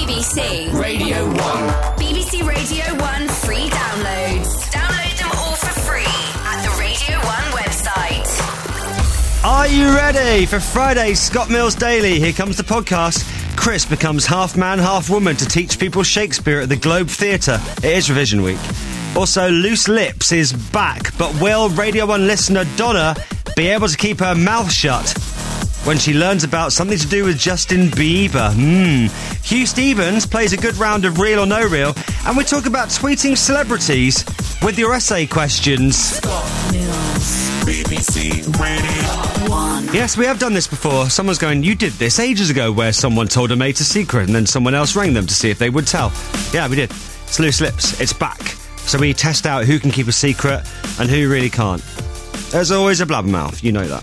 BBC Radio 1. BBC Radio 1 free downloads. Download them all for free at the Radio 1 website. Are you ready for Friday's Scott Mills Daily? Here comes the podcast. Chris becomes half man, half woman to teach people Shakespeare at the Globe Theatre. It is revision week. Also, Loose Lips is back, but will Radio 1 listener Donna be able to keep her mouth shut when she learns about something to do with Justin Bieber? Hugh Stevens plays a good round of Real or No Real, and we talk about tweeting celebrities with your essay questions. Scott Mills, BBC Radio 1. Yes, we have done this before. Someone's going, you did this ages ago, where someone told a mate a secret and then someone else rang them to see if they would tell. Yeah, we did. It's Loose Lips. It's back. So we test out who can keep a secret and who really can't. There's always a blabbermouth, you know that.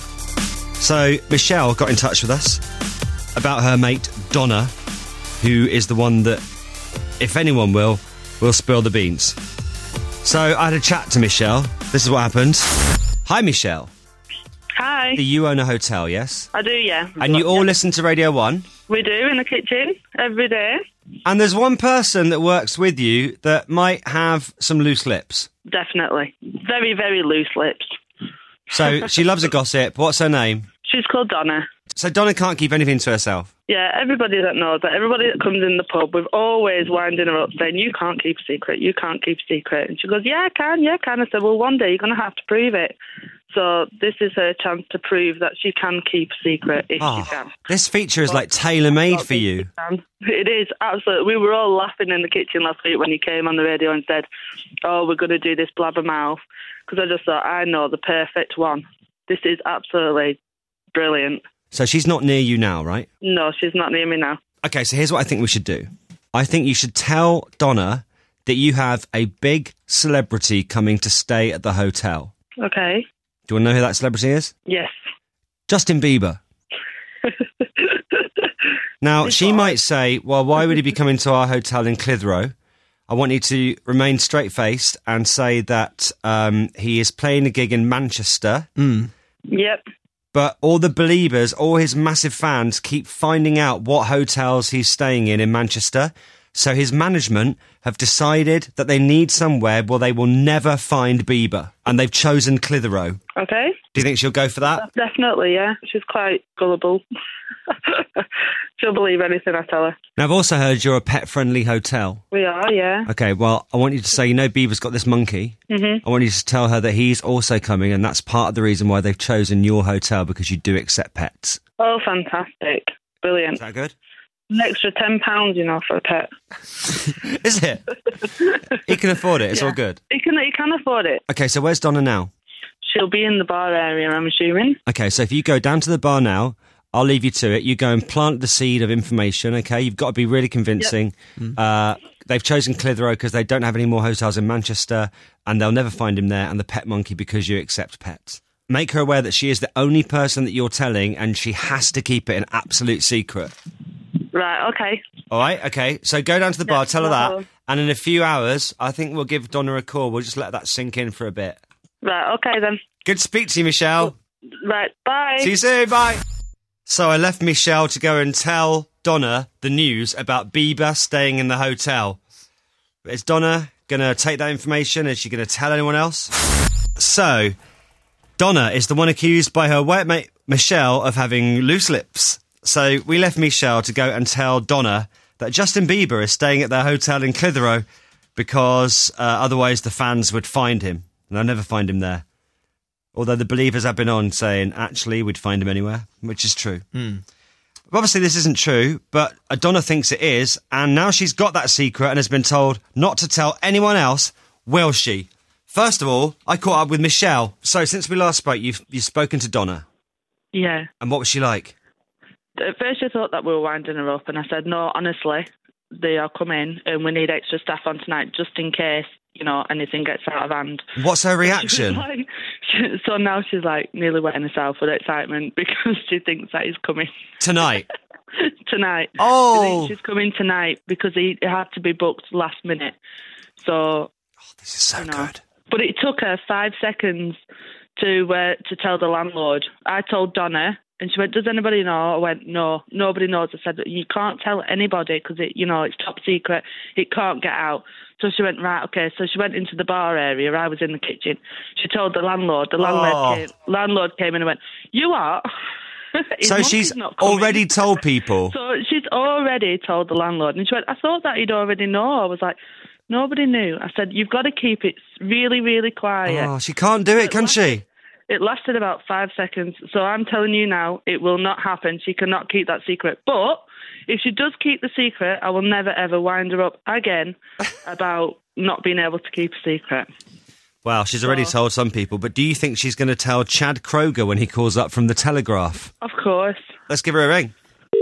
So Michelle got in touch with us about her mate Donna, who is the one that, if anyone will spill the beans. So I had a chat to Michelle. This is what happened. Hi, Michelle. Hi. You own a hotel, yes? I do, yeah. And you all listen to Radio 1? We do, in the kitchen, every day. And there's one person that works with you that might have some loose lips. Definitely. Very, very loose lips. So she loves a gossip. What's her name? She's called Donna. So Donna can't keep anything to herself? Yeah, everybody that knows that, everybody that comes in the pub, we've always winding her up saying, you can't keep a secret, you can't keep a secret. And she goes, yeah, I can. I said, well, one day you're going to have to prove it. So this is her chance to prove that she can keep a secret if she can. This feature is like tailor-made for you. It is, absolutely. We were all laughing in the kitchen last week when you came on the radio and said, oh, we're going to do this blabbermouth. Because I just thought, I know the perfect one. This is absolutely brilliant. So she's not near you now, right? No, she's not near me now. Okay, so here's what I think we should do. I think you should tell Donna that you have a big celebrity coming to stay at the hotel. Okay. Do you want to know who that celebrity is? Yes. Justin Bieber. Now, she might say, well, why would he be coming to our hotel in Clitheroe? I want you to remain straight-faced and say that he is playing a gig in Manchester. Yep. But all the believers, all his massive fans, keep finding out what hotels he's staying in Manchester. So his management have decided that they need somewhere where they will never find Bieber. And they've chosen Clitheroe. Okay. Do you think she'll go for that? Definitely, yeah. She's quite gullible. She'll believe anything I tell her. Now, I've also heard you're a pet-friendly hotel. We are, yeah. Okay, well, I want you to say, you know Bieber's got this monkey. I want you to tell her that he's also coming, and that's part of the reason why they've chosen your hotel, because you do accept pets. Oh, fantastic. Brilliant. Is that good? An extra £10, you know, for a pet. Is it? He can afford it, it's all good. He can afford it. Okay, so where's Donna now? She'll be in the bar area, I'm assuming. Okay, so if you go down to the bar now, I'll leave you to it. You go and plant the seed of information, okay? You've got to be really convincing. Yep. They've chosen Clitheroe because they don't have any more hotels in Manchester, and they'll never find him there, and the pet monkey because you accept pets. Make her aware that she is the only person that you're telling, and she has to keep it an absolute secret. Right, okay. All right, okay. So go down to the bar, tell her that, and in a few hours, I think we'll give Donna a call. We'll just let that sink in for a bit. Right, okay then. Good to speak to you, Michelle. Right, bye. See you soon, bye. So I left Michelle to go and tell Donna the news about Bieber staying in the hotel. Is Donna going to take that information? Is she going to tell anyone else? So, Donna is the one accused by her white mate Michelle of having loose lips. So we left Michelle to go and tell Donna that Justin Bieber is staying at their hotel in Clitheroe because otherwise the fans would find him. And they'll never find him there. Although the believers have been on saying, actually, we'd find him anywhere, which is true. But obviously this isn't true, but Donna thinks it is, and now she's got that secret and has been told not to tell anyone else, will she? First of all, I caught up with Michelle. So since we last spoke, you've spoken to Donna. Yeah. And what was she like? At first she thought that we were winding her up, and I said, no, honestly, they are coming, and we need extra staff on tonight, just in case, you know, anything gets out of hand. What's her reaction? So now she's like nearly wetting herself with excitement because she thinks that he's coming. Tonight? Tonight. Oh! I think she's coming tonight because it had to be booked last minute. So... Oh, this is so good. But it took her 5 seconds to tell the landlord. I told Donna, And she went, does anybody know? I went, no, nobody knows. I said, you can't tell anybody because, it's top secret. It can't get out. So she went, right, okay. So she went into the bar area. I was in the kitchen. She told the landlord. The landlord came in and went, you are? So she's already told people? So she's already told the landlord. And she went, I thought that he'd already know. I was like, nobody knew. I said, you've got to keep it really, really quiet. Oh, she can't do it, can she? It lasted about 5 seconds. So I'm telling you now, it will not happen. She cannot keep that secret. But if she does keep the secret, I will never, ever wind her up again about not being able to keep a secret. Well, she's already told some people, but do you think she's going to tell Chad Kroger when he calls up from the Telegraph? Of course. Let's give her a ring.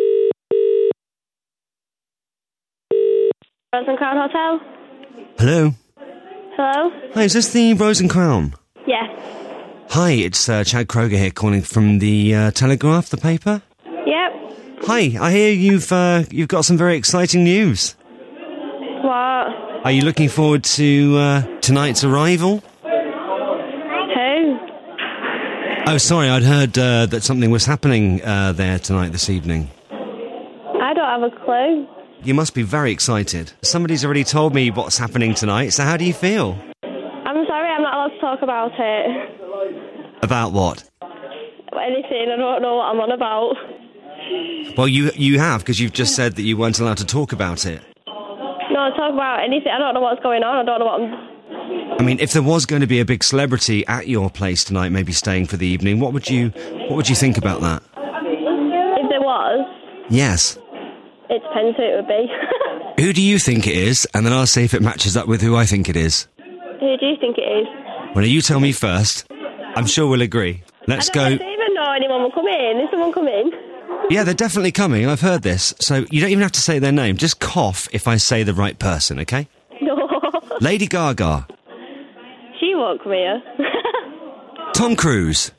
Rose and Crown Hotel? Hello? Hello? Hi, is this the Rose and Crown? Yes. Hi, it's Chad Kroger here calling from the Telegraph, the paper. Yep. Hi, I hear you've got some very exciting news. What? Are you looking forward to tonight's arrival? Who? Oh, sorry, I'd heard that something was happening there tonight this evening. I don't have a clue. You must be very excited. Somebody's already told me what's happening tonight, so how do you feel? I'm sorry, I'm not allowed to talk about it. About what? Anything, I don't know what I'm on about. Well, you have, because you've just said that you weren't allowed to talk about it. No, talk about anything. I don't know what's going on. I don't know what I'm... I mean, if there was going to be a big celebrity at your place tonight, maybe staying for the evening, what would you think about that? If there was... Yes. It depends who it would be. Who do you think it is? And then I'll see if it matches up with who I think it is. Who do you think it is? Well, you tell me first. I'm sure we'll agree. Let's go. I don't even know anyone will come in. Is someone coming? Yeah, they're definitely coming. I've heard this. So you don't even have to say their name. Just cough if I say the right person, okay? No. Lady Gaga. She won't come here. Tom Cruise.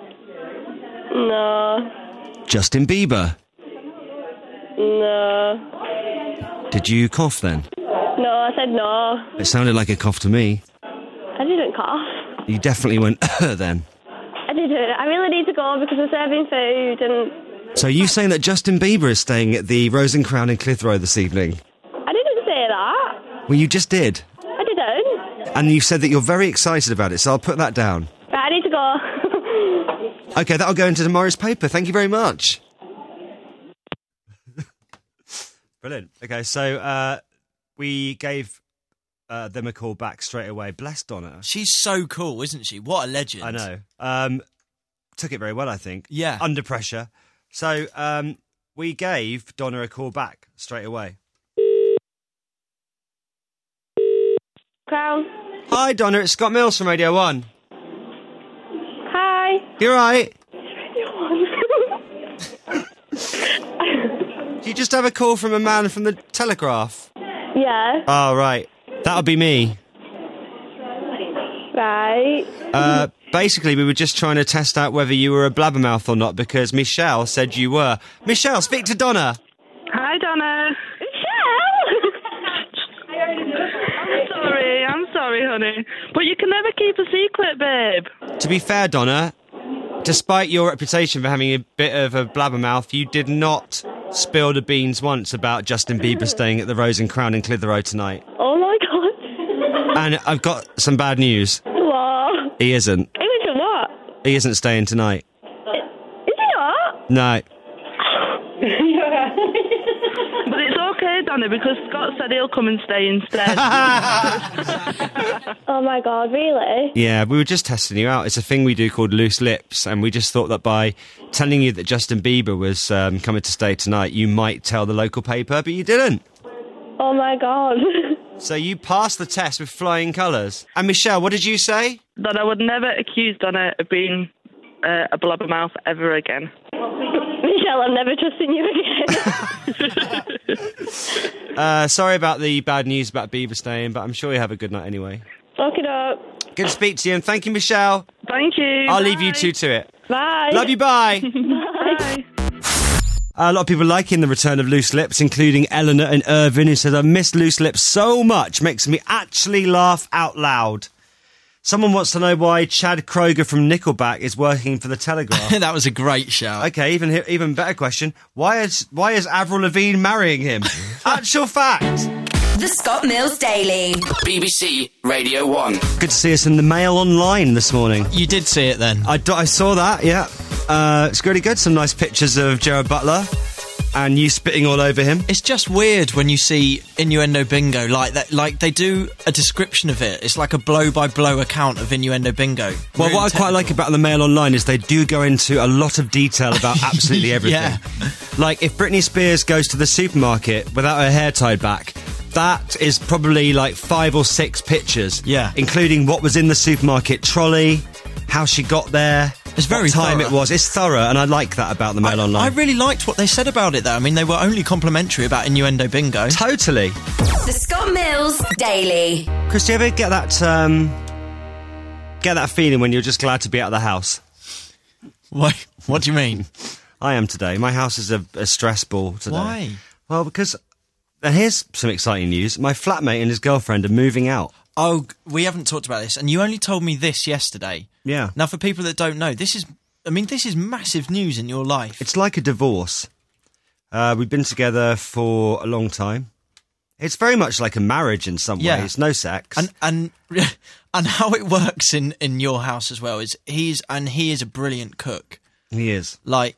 No. Justin Bieber. No. Did you cough then? No, I said no. It sounded like a cough to me. I didn't cough. You definitely went then. I didn't. I really need to go because we're serving food and... So you saying that Justin Bieber is staying at the Rose and Crown in Clitheroe this evening? I didn't say that. Well, you just did. I didn't. And you said that you're very excited about it, so I'll put that down. Right, I need to go. Okay, that'll go into tomorrow's paper. Thank you very much. Brilliant. Okay, so we gave them a call back straight away. Bless Donna. She's so cool, isn't she? What a legend. I know. Took it very well, I think. Yeah. Under pressure. So we gave Donna a call back straight away. Crown. Hi, Donna. It's Scott Mills from Radio 1. Hi. You all right? Radio 1. Did you just have a call from a man from the Telegraph? Yeah. Oh, right. That'll be me. Right. Basically, we were just trying to test out whether you were a blabbermouth or not because Michelle said you were. Michelle, speak to Donna. Hi, Donna. I'm sorry, honey. But you can never keep a secret, babe. To be fair, Donna, despite your reputation for having a bit of a blabbermouth, you did not spill the beans once about Justin Bieber staying at the Rose and Crown in Clitheroe tonight. Oh, my God. And I've got some bad news. What? He isn't. He was what? He isn't staying tonight. Is he not? No. But it's okay, Donna, because Scott said he'll come and stay instead. Oh, my God, really? Yeah, we were just testing you out. It's a thing we do called Loose Lips, and we just thought that by telling you that Justin Bieber was coming to stay tonight, you might tell the local paper, but you didn't. Oh, my God. So you passed the test with flying colours. And Michelle, what did you say? That I would never accuse Donna of being a blabbermouth ever again. Michelle, I'm never trusting you again. Sorry about the bad news about Bieber staying, but I'm sure you have a good night anyway. Fuck it up. Good to speak to you, and thank you, Michelle. Thank you. I'll leave you two to it. Bye. Love you, bye. Bye. A lot of people liking the return of Loose Lips, including Eleanor and Irvin, who said, I miss Loose Lips so much, makes me actually laugh out loud. Someone wants to know why Chad Kroger from Nickelback is working for the Telegraph. That was a great shout. Okay, even better question. Why is Avril Lavigne marrying him? Actual fact. The Scott Mills Daily. BBC Radio 1. Good to see us in the Mail Online this morning. You did see it then. I saw that, yeah. It's really good. Some nice pictures of Gerard Butler and you spitting all over him. It's just weird when you see Innuendo Bingo like that. Like, they do a description of it. It's like a blow-by-blow account of Innuendo Bingo. Well, Really what I quite like about the Mail Online is they do go into a lot of detail about absolutely everything. Yeah. Like, if Britney Spears goes to the supermarket without her hair tied back, that is probably like 5 or 6 pictures. Yeah. Including what was in the supermarket trolley, how she got there, It's very what time thorough. it was. It's thorough, and I like that about the Mail Online. I really liked what they said about it, though. I mean, they were only complimentary about Innuendo Bingo. Totally. The Scott Mills Daily. Chris, do you ever get that feeling when you're just glad to be out of the house? What do you mean? I am today. My house is a stress ball today. Why? Well, because... And here's some exciting news. My flatmate and his girlfriend are moving out. Oh, we haven't talked about this, and you only told me this yesterday. Yeah. Now, for people that don't know, this is massive news in your life. It's like a divorce. We've been together for a long time. It's very much like a marriage in some Yeah. ways. No sex. And how it works in your house as well is he is a brilliant cook. He is. Like,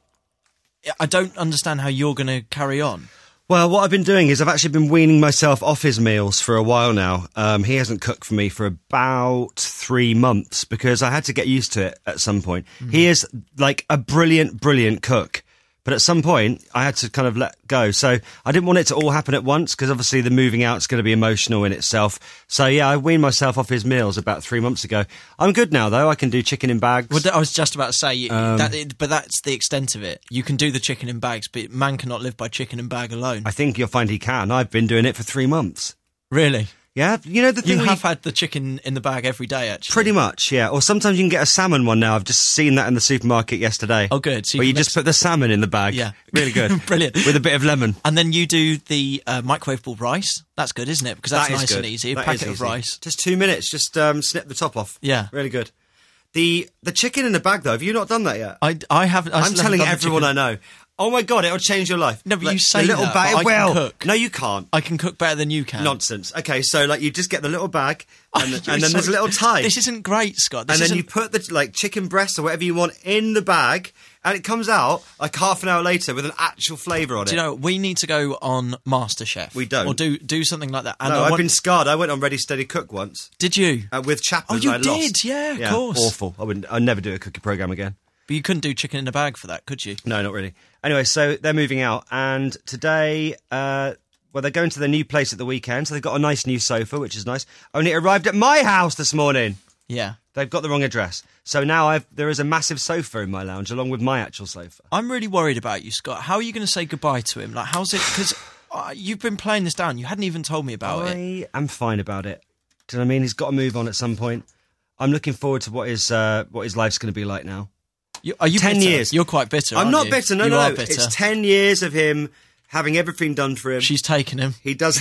I don't understand how you're going to carry on. Well, what I've been doing is I've actually been weaning myself off his meals for a while now. He hasn't cooked for me for about 3 months because I had to get used to it at some point. He is like a brilliant, brilliant cook. But at some point, I had to kind of let go. So I didn't want it to all happen at once because obviously the moving out's going to be emotional in itself. So yeah, I weaned myself off his meals about 3 months ago. I'm good now, though. I can do chicken in bags. Well, I was just about to say, but that's the extent of it. You can do the chicken in bags, but man cannot live by chicken in bag alone. I think you'll find he can. I've been doing it for 3 months. Really? Yeah, you know the thing You where have had the chicken in the bag every day, actually. Pretty much, yeah. Or sometimes you can get a salmon one now. I've just seen that in the supermarket yesterday. Oh, good. So where you can just put the salmon in the bag. Yeah. Really good. Brilliant. With a bit of lemon. And then you do the microwavable rice. That's good, isn't it? Because that's That is nice good. and easy. A That packet is of easy. rice. Just 2 minutes. Just snip the top off. Yeah. Really good. The chicken in the bag, though, have you not done that yet? I haven't. I'm telling everyone I know. Oh my God, it'll change your life. No, but Like, you say the little that, bag. but I can Well, cook. no, you can't. I can cook better than you can. Nonsense. Okay, so like you just get the little bag, and, You're and then there's a little tie. This isn't great, Scott. This And then isn't- you put the like chicken breast or whatever you want in the bag, and it comes out like half an hour later with an actual flavour on it. Do you know, we need to go on MasterChef. We don't. Or do something like that. And No, I I've want- been scarred. I went on Ready Steady Cook once Did you? with Chappers. Oh, you I lost. did? Yeah, of course. Awful. I'd never do a cooking program again. But you couldn't do chicken in a bag for that, could you? No, not really. Anyway, so they're moving out, and today, they're going to their new place at the weekend, so they've got a nice new sofa, which is nice. Only it arrived at my house this morning. Yeah. They've got the wrong address. So now there is a massive sofa in my lounge, along with my actual sofa. I'm really worried about you, Scott. How are you going to say goodbye to him? Like, how's it? Because you've been playing this down. You hadn't even told me about it. I am fine about it. Do you know what I mean? He's got to move on at some point. I'm looking forward to what his life's going to be like now. Are you 10 bitter? yees. You're quite bitter. I'm aren't not you? bitter. No, You no, are no. bitter. It's 10 years of him having everything done for him. She's taken him. He does.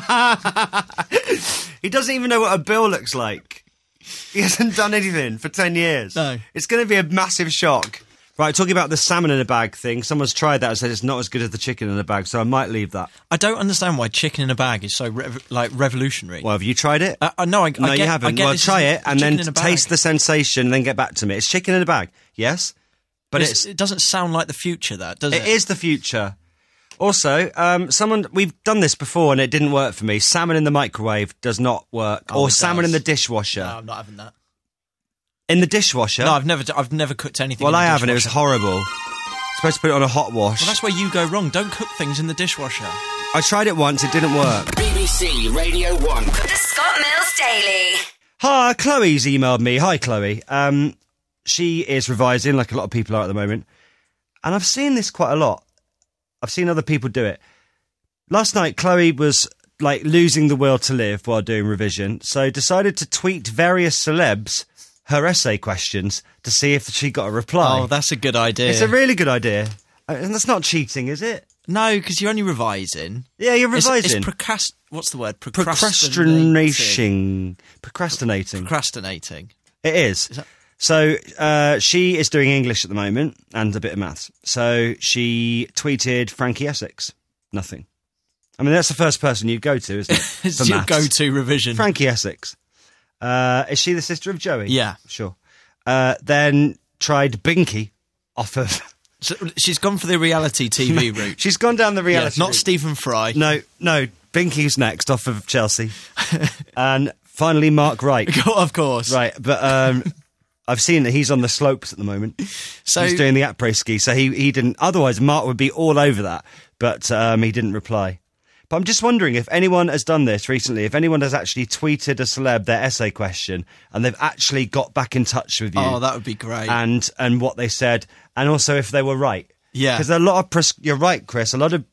He doesn't even know what a bill looks like. He hasn't done anything for 10 years. No. It's going to be a massive shock. Right, talking about the salmon in a bag thing, someone's tried that and said it's not as good as the chicken in a bag, so I might leave that. I don't understand why chicken in a bag is so revolutionary. Well, have you tried it? No, I No, get, you I haven't. get Well, this try is it and chicken then in a bag. taste the sensation and then get back to me. It's chicken in a bag, yes? But it doesn't sound like the future, that, does it? It is the future. Also, we've done this before and it didn't work for me. Salmon in the microwave does not work. Oh, Or it salmon does. in the dishwasher. No, I'm not having that. In the dishwasher? No, I've never cooked anything. Well, in the I haven't. It was dishwasher. horrible. Supposed to put it on a hot wash. Well, that's where you go wrong. Don't cook things in the dishwasher. I tried it once. It didn't work. BBC Radio 1. The Scott Mills Daily. Hi, Chloe's emailed me. Hi, Chloe. She is revising, like a lot of people are at the moment. And I've seen this quite a lot. I've seen other people do it. Last night, Chloe was like losing the will to live while doing revision, so decided to tweet various celebs her essay questions to see if she got a reply. Oh, that's a good idea. It's a really good idea. And that's not cheating, is it? No, because you're only revising. Yeah, you're revising. It's what's the word? Procrastinating. Procrastinating. Procrastinating. It is. So she is doing English at the moment and a bit of maths. So she tweeted Frankie Essex. Nothing. I mean, that's the first person you'd go to, isn't it? It's your go-to revision. Frankie Essex. Is she the sister of Joey? Yeah. Sure. Then tried Binky off of... So she's gone for the reality TV route. She's gone down the reality not route. Stephen Fry. No, Binky's next off of Chelsea. And finally Mark Wright. Of course. Right, but I've seen that he's on the slopes at the moment. So he's doing the après ski, so he didn't... Otherwise, Mark would be all over that, but he didn't reply. But I'm just wondering if anyone has done this recently, if anyone has actually tweeted a celeb their essay question and they've actually got back in touch with you. Oh, that would be great. And what they said, and also if they were right. Yeah. Because a lot of... You're right, Chris, a lot of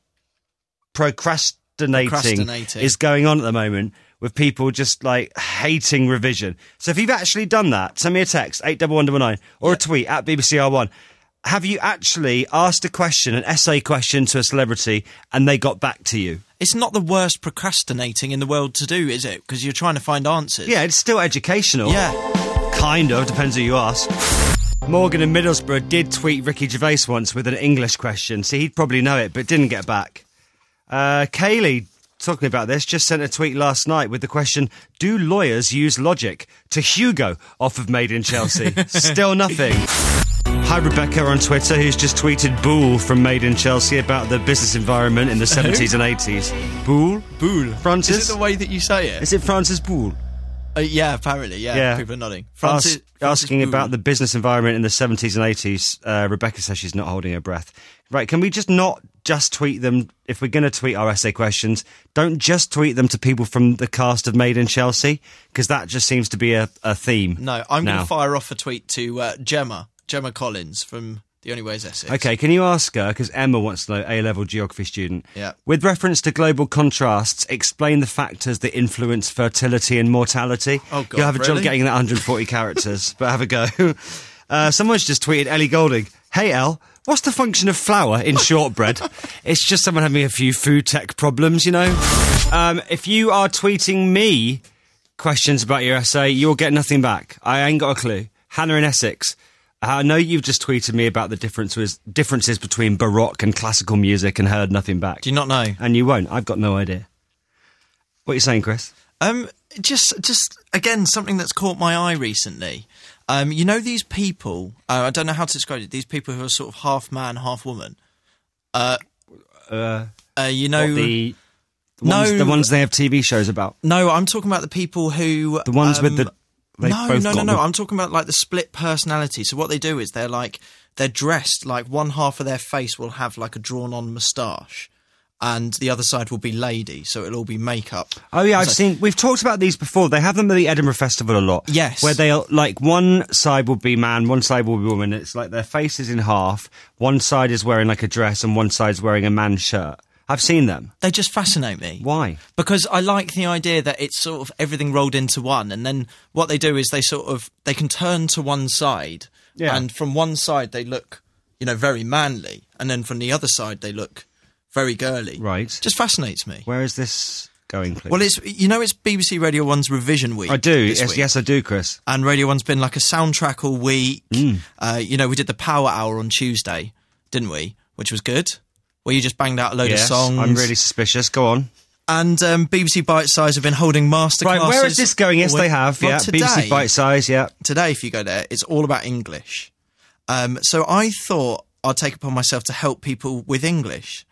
procrastinating is going on at the moment with people just like hating revision. So if you've actually done that, send me a text, 81199, or a tweet at BBCR1. Have you actually asked a question, an essay question to a celebrity, and they got back to you? It's not the worst procrastinating in the world to do, is it? Because you're trying to find answers. Yeah, it's still educational. Yeah. Kind of, depends who you ask. Morgan in Middlesbrough did tweet Ricky Gervais once with an English question, so he'd probably know it, but didn't get back. Kaylee, talking about this, just sent a tweet last night with the question, do lawyers use logic? To Hugo off of Made in Chelsea. Still nothing. Hi, Rebecca on Twitter, who's just tweeted Boole from Made in Chelsea about the business environment in the 70s and 80s. Boole? Boole. Francis? Is it the way that you say it? Is it Francis Boole? Yeah, apparently, yeah. People are nodding. Asking Boole. about the business environment in the 70s and 80s, Rebecca says she's not holding her breath. Right, can we just not just tweet them, if we're going to tweet our essay questions, don't just tweet them to people from the cast of Made in Chelsea, because that just seems to be a theme. No, I'm going to fire off a tweet to Gemma Collins from The Only Way is Essex. Okay, can you ask her, because Emma wants to know, A-level geography student. Yeah. With reference to global contrasts, explain the factors that influence fertility and mortality. Oh, God, you'll have a job really? getting that 140 characters, but have a go. Someone's just tweeted Ellie Goulding, hey Elle, what's the function of flour in shortbread? It's just someone having a few food tech problems, you know? If you are tweeting me questions about your essay, you'll get nothing back. I ain't got a clue. Hannah in Essex, I know you've just tweeted me about the differences between Baroque and classical music and heard nothing back. Do you not know? And you won't. I've got no idea. What are you saying, Chris? Just again, something that's caught my eye recently. You know these people, I don't know how to describe it, these people who are sort of half man, half woman. You know... The ones they have TV shows about. No, I'm talking about the people who... The ones with the... No. I'm talking about like the split personality. So what they do is they're dressed like one half of their face will have like a drawn-on moustache, and the other side will be lady. So it'll all be makeup. Oh yeah, we've talked about these before. They have them at the Edinburgh Festival a lot. Yes, where they'll like one side will be man, one side will be woman. It's like their face is in half. One side is wearing like a dress, and one side's wearing a man's shirt. I've seen them. They just fascinate me. Why? Because I like the idea that it's sort of everything rolled into one, and then what they do is they can turn to one side, and from one side they look, very manly, and then from the other side they look very girly. Right. Just fascinates me. Where is this going, please? Well, it's BBC Radio 1's Revision Week. I do. Yes, I do, Chris. And Radio 1's been like a soundtrack all week. We did the Power Hour on Tuesday, didn't we? Which was good. Where you just banged out a load of songs. I'm really suspicious. Go on. And BBC Bite Size have been holding masterclasses. Right, where is this going? Yes, they have. Well, yeah, today, BBC Bite Size, yeah. Today, if you go there, it's all about English. So I thought I'd take upon myself to help people with English.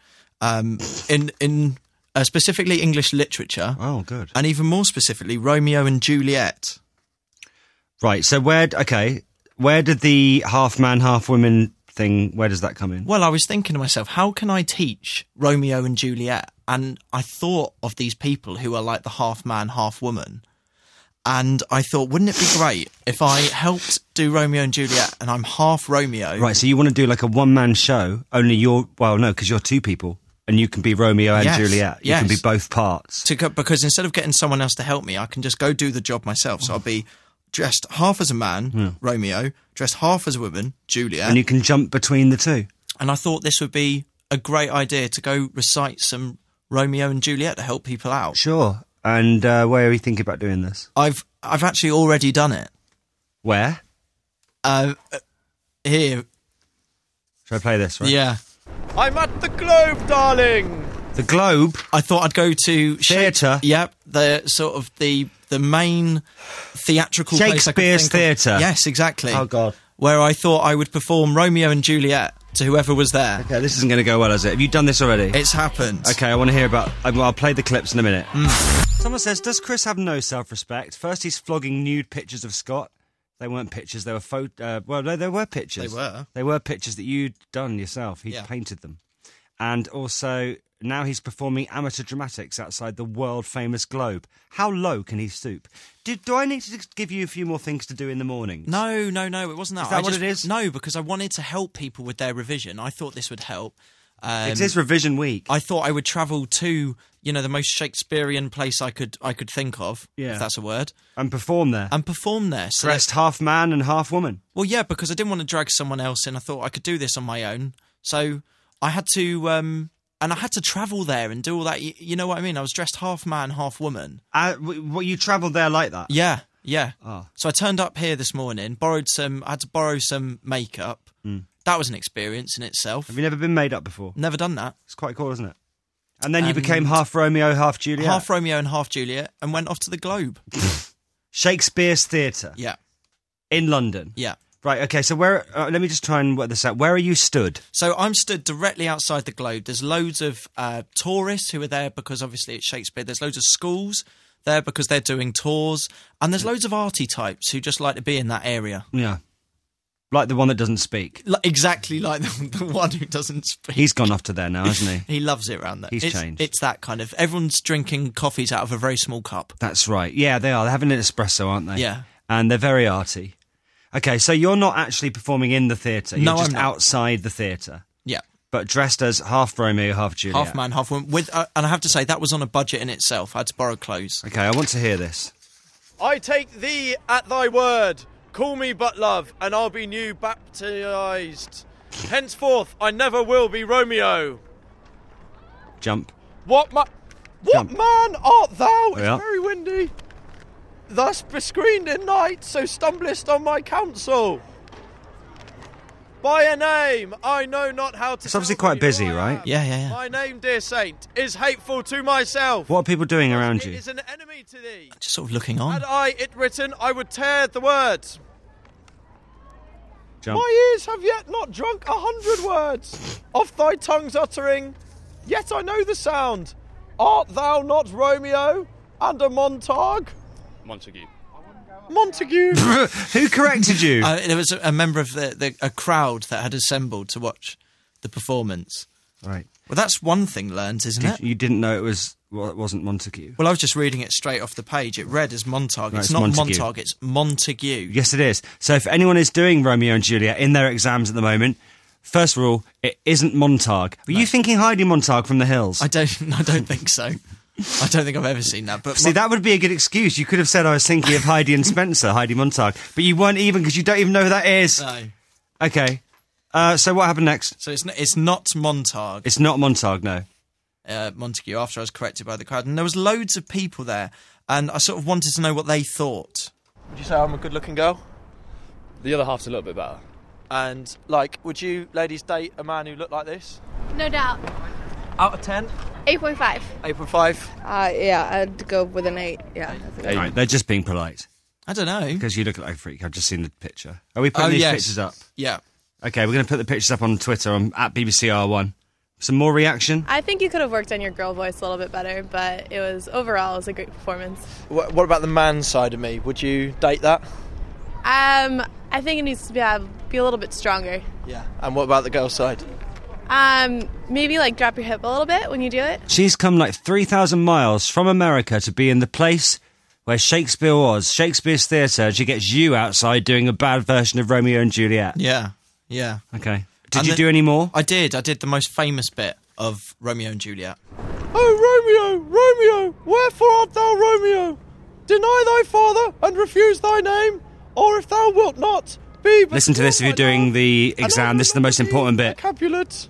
In specifically English literature. Oh, good. And even more specifically, Romeo and Juliet. Right, so where did the half man, half women thing, where does that come in? Well, I was thinking to myself, how can I teach Romeo and Juliet? And I thought of these people who are like the half man, half woman. And I thought, wouldn't it be great if I helped do Romeo and Juliet and I'm half Romeo? Right, so you want to do like a one-man show, only because you're two people and you can be Romeo and Juliet. You can be both parts. Because instead of getting someone else to help me, I can just go do the job myself. So I'll be dressed half as a man, Romeo, dressed half as a woman, Juliet. And you can jump between the two. And I thought this would be a great idea to go recite some Romeo and Juliet to help people out. Sure. And where are you thinking about doing this? I've actually already done it. Where? Here. Should I play this, right? Yeah. I'm at the Globe, darling. The Globe? I thought I'd go to... Theatre? Yep, the sort of the main theatrical place I could Shakespeare's think of. Theatre? Yes, exactly. Oh, God. Where I thought I would perform Romeo and Juliet to whoever was there. Okay, this isn't going to go well, is it? Have you done this already? It's happened. Okay, I want to hear about... I'll play the clips in a minute. Someone says, does Chris have no self-respect? First, he's flogging nude pictures of Scott. They weren't pictures, they were well, no, they were pictures. They were. They were pictures that you'd done yourself. He Yeah. painted them. And also, now he's performing amateur dramatics outside the world-famous Globe. How low can he stoop? Do I need to give you a few more things to do in the morning? No, it wasn't that. Is that what it is? No, because I wanted to help people with their revision. I thought this would help. It is revision week. I thought I would travel to, the most Shakespearean place I could think of, Yeah. if that's a word, And perform there. and perform there. So Dressed half man and half woman. well, yeah, because I didn't want to drag someone else in. I thought I could do this on my own. So I had to, and I had to travel there and do all that. You know what I mean? I was dressed half man, half woman. What, you travelled there like that? Yeah. Oh. So I turned up here this morning, I had to borrow some makeup. That was an experience in itself. Have you never been made up before? Never done that. It's quite cool, isn't it? And then you became half Romeo, half Juliet. Half Romeo and half Juliet, and went off to the Globe. Shakespeare's Theatre. Yeah. In London. Yeah. Right, okay, so where... let me just try and work this out. Where are you stood? So I'm stood directly outside the Globe. There's loads of tourists who are there because obviously it's Shakespeare. There's loads of schools there because they're doing tours. And there's loads of arty types who just like to be in that area. Yeah. Like the one that doesn't speak. Exactly like the one who doesn't speak. He's gone off to there now, hasn't he? He loves it around there. He's it's, changed. It's that kind of... Everyone's drinking coffees out of a very small cup. That's right. Yeah, they are. They're having an espresso, aren't they? Yeah. And they're very arty. Okay, so you're not actually performing in the theatre. You're No, just I'm not. outside the theatre. Yeah. But dressed as half Romeo, half Juliet. Half man, half woman. And I have to say, that was on a budget in itself. I had to borrow clothes. Okay, I want to hear this. I take thee at thy word. Call me but love, and I'll be new baptized. Henceforth, I never will be Romeo. Jump. What Jump. man art thou? Yeah. It's very windy. Thus bescreened in night, so stumblest on my counsel. By a name, I know not how to. It's obviously tell quite thee who busy, I right? am. Yeah. My name, dear saint, is hateful to myself. What are people doing around It you? is an enemy to thee. Just sort of looking on. Had I it written, I would tear the words. Jump. My ears have yet not drunk 100 words of thy tongue's uttering, yet I know the sound. Art thou not Romeo and a Montague? Montague. Who corrected you? There was a member of a crowd that had assembled to watch the performance. Right. Well, that's one thing learned, isn't it? You didn't know it wasn't Montague? Well, I was just reading it straight off the page. It read as Montague. No, it's it's not Montague. Montague, it's Montague. Yes, it is. So if anyone is doing Romeo and Juliet in their exams at the moment, first rule, it isn't Montague. Were you thinking Heidi Montague from The Hills? I don't think so. I don't think I've ever seen that. But See, that would be a good excuse. You could have said I was thinking of Heidi and Spencer, Heidi Montague. But you weren't even, because you don't even know who that is. No. Okay. So what happened next? So it's not Montague. It's not Montague, no. Montague, after I was corrected by the crowd. And there was loads of people there. And I sort of wanted to know what they thought. Would you say I'm a good-looking girl? The other half's a little bit better. And, would you ladies date a man who looked like this? No doubt. Out of 10? 8.5. 8.5? Yeah, I'd go with an 8. Yeah. Right, they're just being polite. I don't know. Because you look like a freak. I've just seen the picture. Are we putting these yes. pictures up? Yeah. Okay, we're going to put the pictures up on Twitter at BBCR1. Some more reaction? I think you could have worked on your girl voice a little bit better, but it was a great performance. What about the man side of me? Would you date that? I think it needs to be a little bit stronger. Yeah. And what about the girl side? Maybe drop your hip a little bit when you do it. She's come 3,000 miles from America to be in the place where Shakespeare was, Shakespeare's Theatre. She gets you outside doing a bad version of Romeo and Juliet. Yeah. Okay. Did you do any more? I did. I did the most famous bit of Romeo and Juliet. Oh, Romeo, wherefore art thou Romeo? Deny thy father and refuse thy name, or if thou wilt not, be but Listen to this if you're doing the exam. This is the most important bit. Capulet.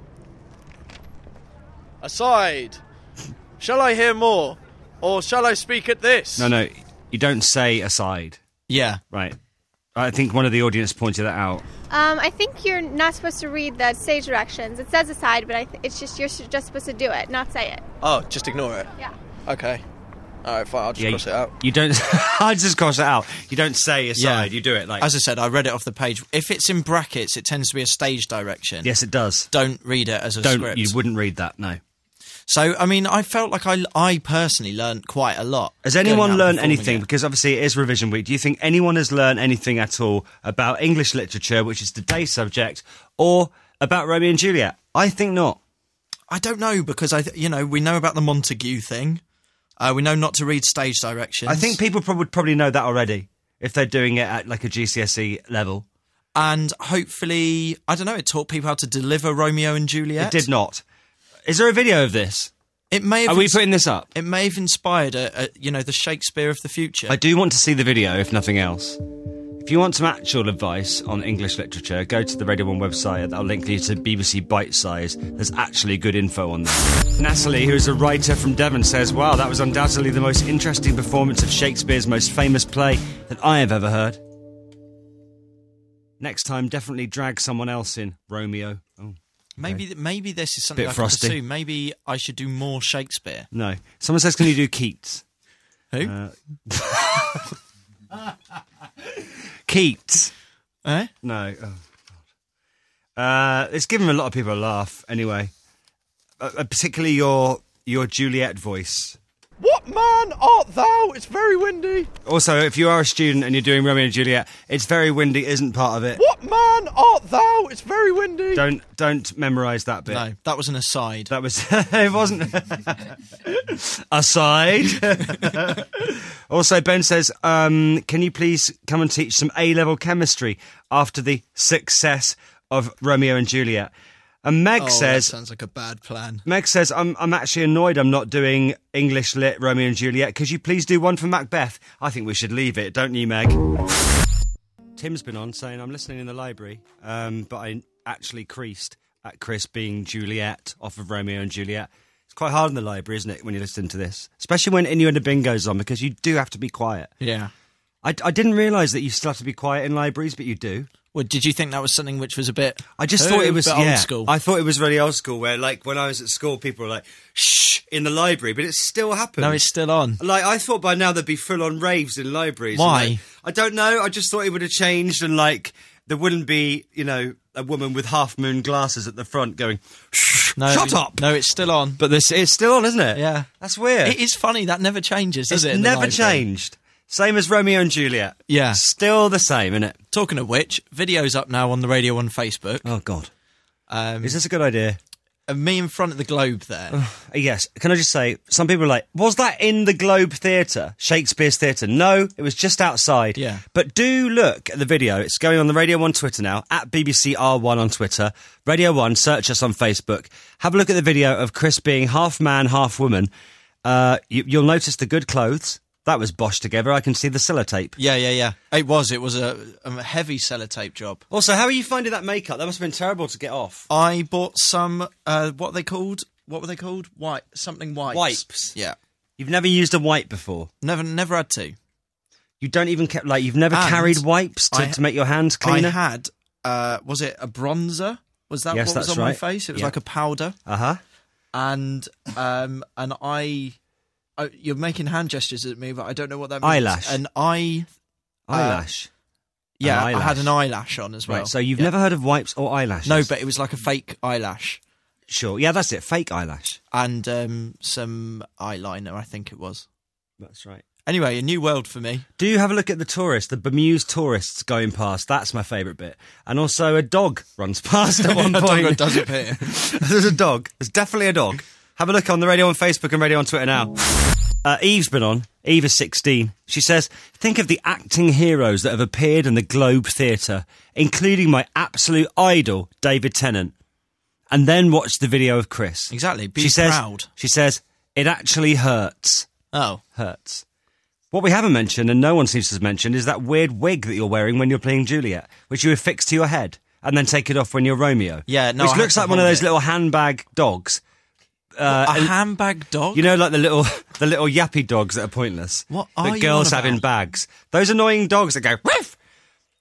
Aside. Shall I hear more, or shall I speak at this? No, you don't say aside. Yeah. Right. I think one of the audience pointed that out. I think you're not supposed to read the stage directions. It says aside, but it's just you're just supposed to do it, not say it. Oh, just ignore it? Yeah. Okay. All right, fine. I'll just cross it out. You don't... I just cross it out. You don't say aside. You do it like... As I said, I read it off the page. If it's in brackets, it tends to be a stage direction. Yes, it does. Don't read it as a script. You wouldn't read that, no. So, I mean, I felt like I personally learnt quite a lot. Has anyone learned anything? Because obviously it is revision week. Do you think anyone has learned anything at all about English literature, which is today's subject, or about Romeo and Juliet? I think not. I don't know, because, we know about the Montague thing. We know not to read stage directions. I think people would probably know that already, if they're doing it at like a GCSE level. And hopefully, I don't know, it taught people how to deliver Romeo and Juliet. It did not. Is there a video of this? It may have. Are we putting this up? It may have inspired the Shakespeare of the future. I do want to see the video, if nothing else. If you want some actual advice on English literature, go to the Radio 1 website. I'll link you to BBC Bite Size. There's actually good info on there. Natalie, who's a writer from Devon, says, wow, that was undoubtedly the most interesting performance of Shakespeare's most famous play that I have ever heard. Next time, definitely drag someone else in. Romeo. Oh. Maybe this is something Bit I frosty. can pursue. Maybe I should do more Shakespeare. No. Someone says, can you do Keats? Who? Keats. Eh? No. Oh, God. It's given a lot of people a laugh, anyway. Particularly your Juliet voice. What man art thou? It's very windy. Also, if you are a student and you're doing Romeo and Juliet, it's very windy isn't part of it. What man art thou? It's very windy. Don't memorise that bit. No, that was an aside. That was... it wasn't... aside. Also, Ben says, can you please come and teach some A-level chemistry after the success of Romeo and Juliet? And Meg says... that sounds like a bad plan. Meg says, I'm actually annoyed I'm not doing English lit Romeo and Juliet. Could you please do one for Macbeth? I think we should leave it, don't you, Meg? Tim's been on saying, I'm listening in the library, but I actually creased at Chris being Juliet off of Romeo and Juliet. It's quite hard in the library, isn't it, when you listen to this? Especially when Innuendo Bingo's on, because you do have to be quiet. Yeah. I didn't realise that you still have to be quiet in libraries, but you do. Well, did you think that was something which was a bit... I just thought it was old school? I thought it was really old school, where, like, when I was at school, people were like, shh, in the library, but it still happens. No, it's still on. Like, I thought by now there'd be full-on raves in libraries. Why? Like, I don't know, I just thought it would have changed, and, like, there wouldn't be, a woman with half-moon glasses at the front going, shh, no, shut up! No, it's still on. But it's still on, isn't it? Yeah. That's weird. It is funny, that never changes, does it? It's never changed. Same as Romeo and Juliet. Yeah. Still the same, isn't it? Talking of which, video's up now on the Radio 1 Facebook. Oh, God. Is this a good idea? Me in front of the Globe there. Yes. Can I just say, some people are like, was that in the Globe Theatre? Shakespeare's Theatre? No, it was just outside. Yeah. But do look at the video. It's going on the Radio 1 Twitter now, at BBC R1 on Twitter. Radio 1, search us on Facebook. Have a look at the video of Chris being half man, half woman. You'll notice the good clothes. That was boshed together. I can see the sellotape. Yeah. It was a heavy sellotape job. Also, how are you finding that makeup? That must have been terrible to get off. I bought some, what were they called? Something wipes. Wipes? Yeah. You've never used a wipe before? Never had to. You don't even, you've never carried wipes to make your hands cleaner? I had, was it a bronzer? Was that yes, what was on my face? It was like a powder. Uh-huh. And you're making hand gestures at me, but I don't know what that means. Eyelash. An eyelash. Yeah, eyelash. I had an eyelash on as well. Right, so you've never heard of wipes or eyelashes? No, but it was like a fake eyelash. Sure, yeah, that's it, fake eyelash. And some eyeliner, I think it was. That's right. Anyway, a new world for me. Do you have a look at the tourists, the bemused tourists going past? That's my favourite bit. And also a dog runs past at one point. A dog does appear. There's a dog. There's definitely a dog. Have a look on the Radio on Facebook and Radio on Twitter now. Eve's been on. Eve is 16. She says, think of the acting heroes that have appeared in the Globe Theatre, including my absolute idol, David Tennant. And then watch the video of Chris. Exactly. Be proud. She says, it actually hurts. Oh. Hurts. What we haven't mentioned, and no one seems to have mentioned, is that weird wig that you're wearing when you're playing Juliet, which you affix to your head and then take it off when you're Romeo. Yeah, no, which looks like one of those little handbag dogs. A handbag dog? You know, like the little yappy dogs that are pointless. What are that you girls on have in about? bags. Those annoying dogs that go, woof!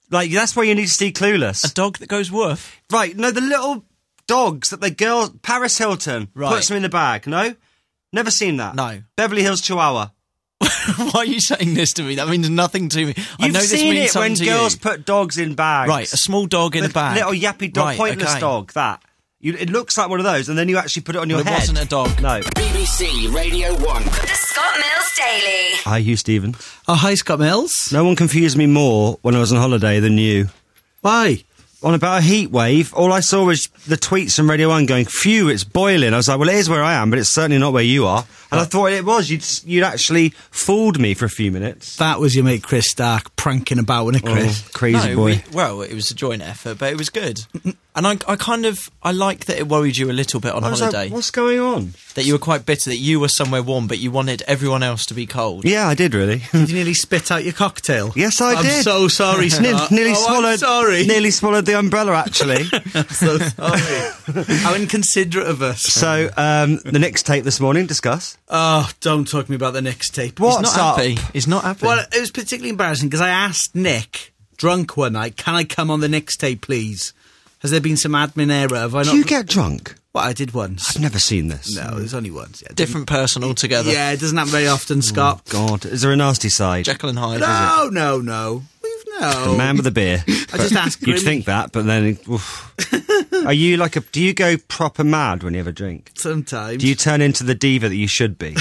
Like, that's where you need to see Clueless. A dog that goes woof? Right, no, the little dogs that the girl... Paris Hilton puts them in the bag, no? Never seen that. No. Beverly Hills Chihuahua. Why are you saying this to me? That means nothing to me. I know You've this seen means it something when to girls you. put dogs in bags. Right, a small dog in a bag. Little yappy dog, Right, pointless okay. dog, that. It looks like one of those, and then you actually put it on your It head. wasn't a dog. No. BBC Radio 1. The Scott Mills Daily. Hi, Hugh Stevens. Oh, hi, Scott Mills. No one confused me more when I was on holiday than you. Why? On about a heat wave, all I saw was the tweets from Radio 1 going, phew, it's boiling. I was like, well, it is where I am, but it's certainly not where you are. And I thought it was. You'd actually fooled me for a few minutes. That was your mate Chris Stark pranking about, wasn't it, Chris? Oh, crazy boy. It was a joint effort, but it was good. And I like that it worried you a little bit on I was holiday. like, what's going on? That you were quite bitter that you were somewhere warm, but you wanted everyone else to be cold. Yeah, I did, really. Did you nearly spit out your cocktail? Yes, I did. I'm so sorry, Scott. I'm sorry. Nearly swallowed the umbrella, actually. I'm so sorry. How inconsiderate of us. So, the next tape this morning, discuss. Oh, don't talk to me about the next tape. What's He's not up? happy. He's not happy. Well, it was particularly embarrassing because I asked Nick, drunk one night, can I come on the next tape, please? Has there been some admin error? Have I not? Do you get drunk? Well, I did once. I've never seen this. No, there's only once. Yeah, Different person altogether. Yeah, it doesn't happen very often, Scott. God, is there a nasty side? Jekyll and Hyde. No. No. The man with the beer. I just asked You'd him. think that, but then... Are you like do you go proper mad when you have a drink? Sometimes. Do you turn into the diva that you should be?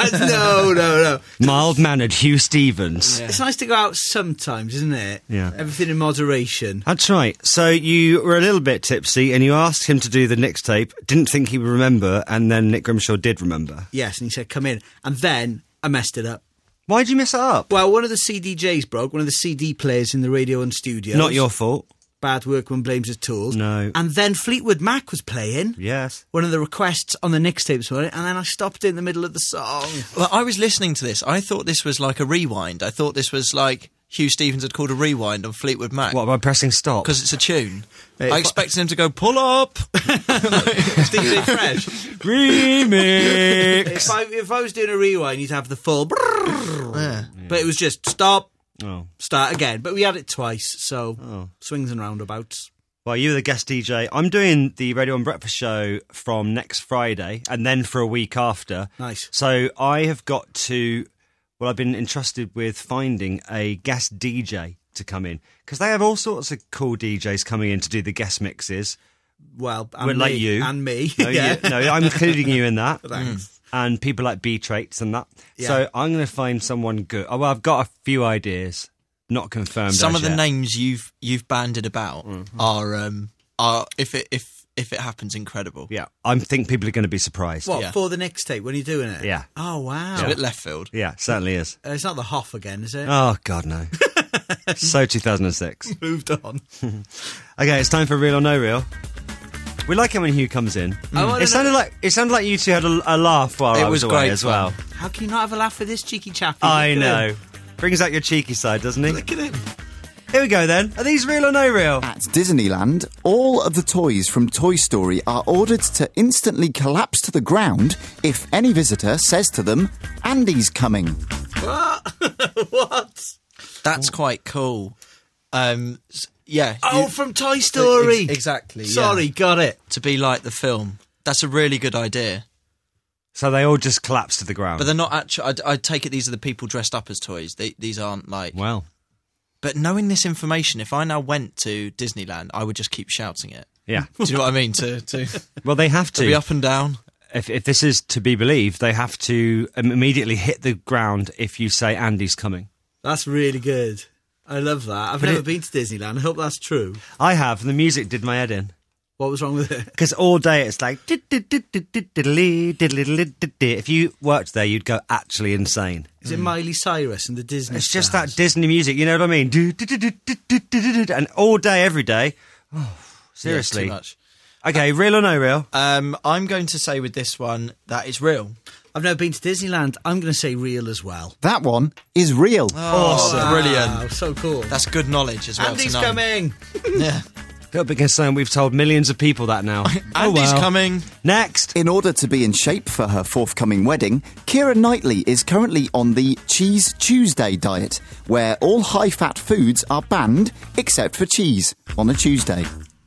No. Mild-mannered Hugh Stevens. Yeah. It's nice to go out sometimes, isn't it? Yeah. Everything in moderation. That's right. So you were a little bit tipsy and you asked him to do the next tape, didn't think he would remember, and then Nick Grimshaw did remember. Yes, and he said, come in. And then I messed it up. Why'd you mess it up? Well, one of the CDJs broke, one of the CD players in the Radio 1 studio. Not your fault. Bad workman blames his tools. No. And then Fleetwood Mac was playing. Yes. One of the requests on the Nick's tape this morning, and then I stopped it in the middle of the song. Well, I was listening to this. I thought this was like a rewind. I thought this was like Hugh Stevens had called a rewind on Fleetwood Mac. What, by pressing stop? Because it's a tune. Hey, I expected him to go, pull up! DJ Fresh. Remix! If I was doing a rewind, you'd have the full... Yeah. But it was just stop, Oh. start again. But we had it twice, so swings and roundabouts. Well, you were the guest DJ. I'm doing the Radio 1 Breakfast Show from next Friday and then for a week after. Nice. So I have got to... Well, I've been entrusted with finding a guest DJ to come in because they have all sorts of cool DJs coming in to do the guest mixes. Well, Well, like you. And me. No, yeah. no, I'm including you in that. Thanks. And people like B-Traits and that. Yeah. So I'm going to find someone good. Oh, well, I've got a few ideas, not confirmed. Some as of the yet. names you've banded about are if it happens, incredible. Yeah, I think people are going to be surprised. What, Yeah. for the next tape? When are you doing it? Yeah. Oh, wow. It's a bit left field. Yeah, certainly is. It's not the Hoff again, is it? Oh, God, no. So 2006. Moved on. Okay, it's time for Real or No Real. We like it when Hugh comes in. It sounded like you two had a laugh while It I was was away great as well. How can you not have a laugh with this cheeky chappy? I Look at know. him. Brings out your cheeky side, doesn't he? Look at him. Here we go then. Are these real or no real? At Disneyland, all of the toys from Toy Story are ordered to instantly collapse to the ground if any visitor says to them, Andy's coming. What? That's quite cool. Yeah. Oh, from Toy Story. Exactly. yeah. Sorry, got it. To be like the film. That's a really good idea. So they all just collapse to the ground. But they're not actually... I take it these are the people dressed up as toys. These aren't like... Well. But knowing this information, if I now went to Disneyland, I would just keep shouting it. Yeah. Do you know what I mean? To Well, they have to. be up and down. If this is to be believed, they have to immediately hit the ground if you say Andy's coming. That's really good. I love that. I've never been to Disneyland. I hope that's true. I have. The music did my head in. What was wrong with it? Because all day it's like... If you worked there, you'd go actually insane. Is it Miley Cyrus and the Disney It's just stars? that Disney music, you know what I mean? And all day, every day. Oh, seriously. Yeah, too much. Okay, real or no real? I'm going to say with this one that it's real. I've never been to Disneyland. I'm going to say real as well. That one is real. Awesome. Wow, Brilliant. so cool. That's good knowledge as well Andy's to know. coming. Yeah. Little bit concerned we've told millions of people that now. Andy's coming. Next. In order to be in shape for her forthcoming wedding, Keira Knightley is currently on the Cheese Tuesday diet, where all high-fat foods are banned except for cheese on a Tuesday.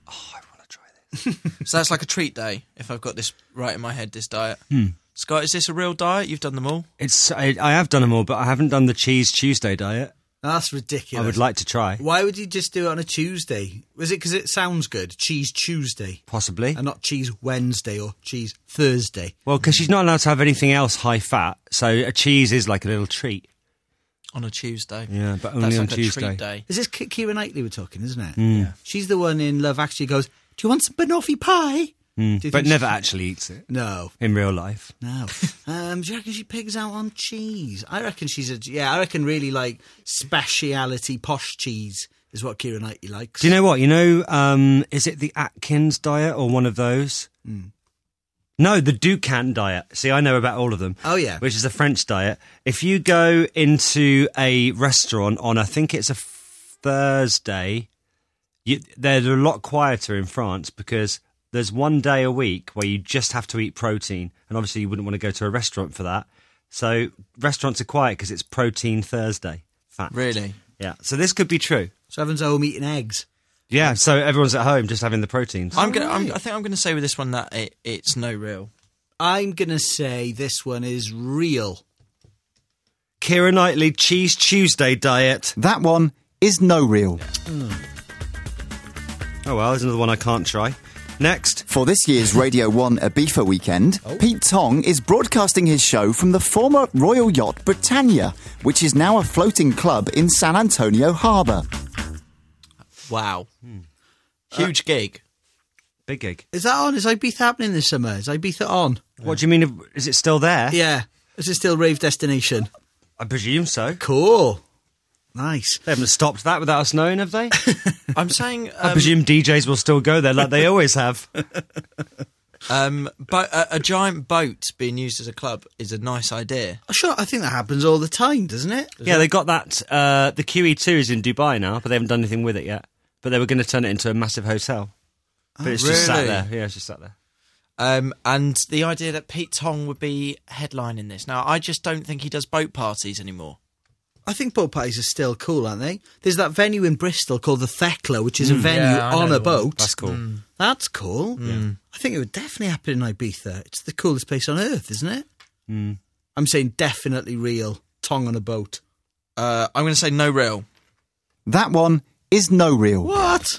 So that's like a treat day, if I've got this right in my head, this diet. Scott, is this a real diet? You've done them all? I have done them all, but I haven't done the Cheese Tuesday diet. That's ridiculous. I would like to try. Why would you just do it on a Tuesday? Was it because it sounds good? Cheese Tuesday. Possibly. And not Cheese Wednesday or Cheese Thursday. Well, because she's not allowed to have anything else high fat, so a cheese is like a little treat. On a Tuesday. Yeah, but only That's on like Tuesday. A treat day. Is this Keira Knightley we're talking, isn't it? Yeah. She's the one in Love Actually goes, do you want some banoffee pie? But never actually eats it. No. In real life. No. Do you reckon she pigs out on cheese? I reckon I reckon really like speciality posh cheese is what Keira Knightley likes. Do you know what? Is it the Atkins diet or one of those? No, the Dukan diet. See, I know about all of them. Oh, yeah. Which is a French diet. If you go into a restaurant on, I think it's a Thursday, they're a lot quieter in France because there's one day a week where you just have to eat protein. And obviously you wouldn't want to go to a restaurant for that. So restaurants are quiet because it's Protein Thursday. Fact. Really? Yeah. So this could be true. So everyone's home eating eggs. Yeah, so everyone's at home just having the proteins. I think I'm going to say with this one that it's no real. I'm going to say this one is real. Keira Knightley Cheese Tuesday diet. That one is no real. Oh well, there's another one I can't try. Next. For this year's Radio 1 Ibiza weekend, Pete Tong is broadcasting his show from the former royal yacht Britannia, which is now a floating club in San Antonio Harbour. Wow. Huge gig. Big gig. Is that on? Is Ibiza happening this summer? Is Ibiza on? What do you mean? Is it still there? Yeah. Is it still rave destination? I presume so. Cool. Nice. They haven't stopped that without us knowing, have they? I'm saying... I presume DJs will still go there like they always have. But a giant boat being used as a club is a nice idea. Sure, I think that happens all the time, doesn't it? They got that. The QE2 is in Dubai now, but they haven't done anything with it yet. But they were going to turn it into a massive hotel. But it's just sat there. Yeah, it's just sat there. And the idea that Pete Tong would be headlining this. Now, I just don't think he does boat parties anymore. I think boat parties are still cool, aren't they? There's that venue in Bristol called the Thekla, which is a venue on a boat. That's cool. That's cool. I think it would definitely happen in Ibiza. It's the coolest place on earth, isn't it? I'm saying definitely real. Tong on a boat. I'm going to say no real. That one is no real. What?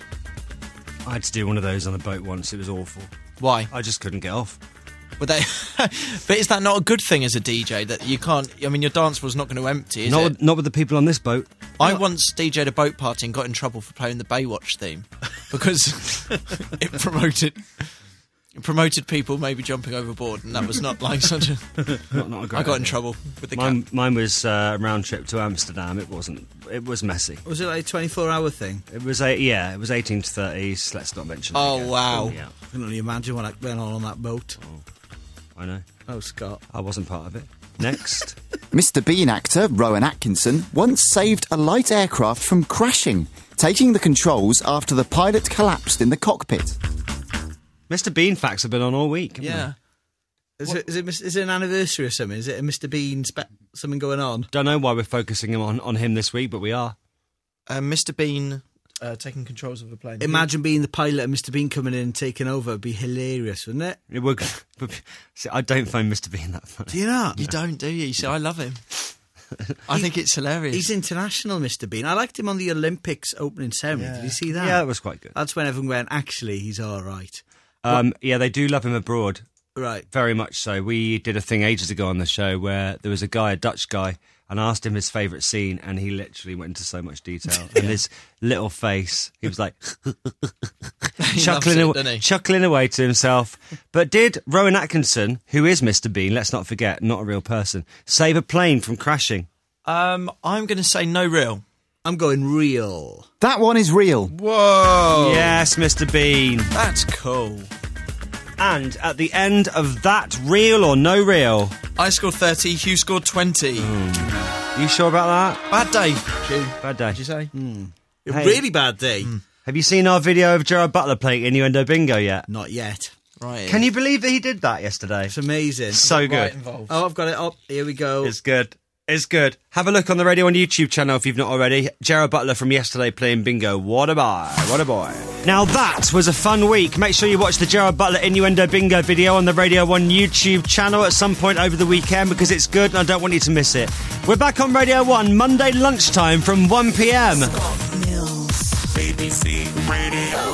I had to do one of those on a boat once. It was awful. Why? I just couldn't get off. But is that not a good thing as a DJ that you can't? I mean, your dance floor's not going to empty, is it? Not with the people on this boat. I once DJ'd a boat party and got in trouble for playing the Baywatch theme because it promoted people maybe jumping overboard, and that was not like such a. Not a great I got in idea. trouble with the Mine was a round trip to Amsterdam. It wasn't. It was messy. Was it like a 24-hour thing? It was it was 18 to 30s. Let's not mention. it again. Wow! Yeah. I can only imagine what went on that boat. I know. Oh, Scott. I wasn't part of it. Next. Mr. Bean actor Rowan Atkinson once saved a light aircraft from crashing, taking the controls after the pilot collapsed in the cockpit. Mr. Bean facts have been on all week. Yeah. Is it an anniversary or something? Is it a Mr. Bean something going on? Don't know why we're focusing on him this week, but we are. Mr. Bean taking controls of a plane. Imagine being the pilot and Mr. Bean coming in and taking over. It'd be hilarious, wouldn't it? It would. See, I don't find Mr. Bean that funny. Do you not? You don't, do you? See, I love him. I think it's hilarious. He's international, Mr. Bean. I liked him on the Olympics opening ceremony. Did you see that? Yeah, that was quite good. That's when everyone went, actually, he's all right. Yeah, they do love him abroad. Right. Very much so. We did a thing ages ago on the show where there was a Dutch guy, and I asked him his favourite scene, and he literally went into so much detail. And his little face, he was like chuckling away to himself. But did Rowan Atkinson, who is Mr. Bean, let's not forget, not a real person, save a plane from crashing? I'm going to say no real. I'm going real. That one is real. Whoa! Yes, Mr. Bean. That's cool. And at the end of that, real or no real? I scored 30, Hugh scored 20. You sure about that? Bad day, Hugh. Bad day. Did you say? A really bad day. Who Have you seen our video of Gerard Butler playing Innuendo Bingo yet? Not yet. Right. Can you believe that he did that yesterday? It's amazing. So good. Right involved. Oh, I've got it up. Here we go. It's good. It's good. Have a look on the Radio 1 YouTube channel if you've not already. Gerard Butler from yesterday playing bingo. What a boy. What a boy. Now that was a fun week. Make sure you watch the Gerard Butler Innuendo Bingo video on the Radio 1 YouTube channel at some point over the weekend because it's good and I don't want you to miss it. We're back on Radio 1 Monday lunchtime from 1 p.m. Scott Mills, BBC Radio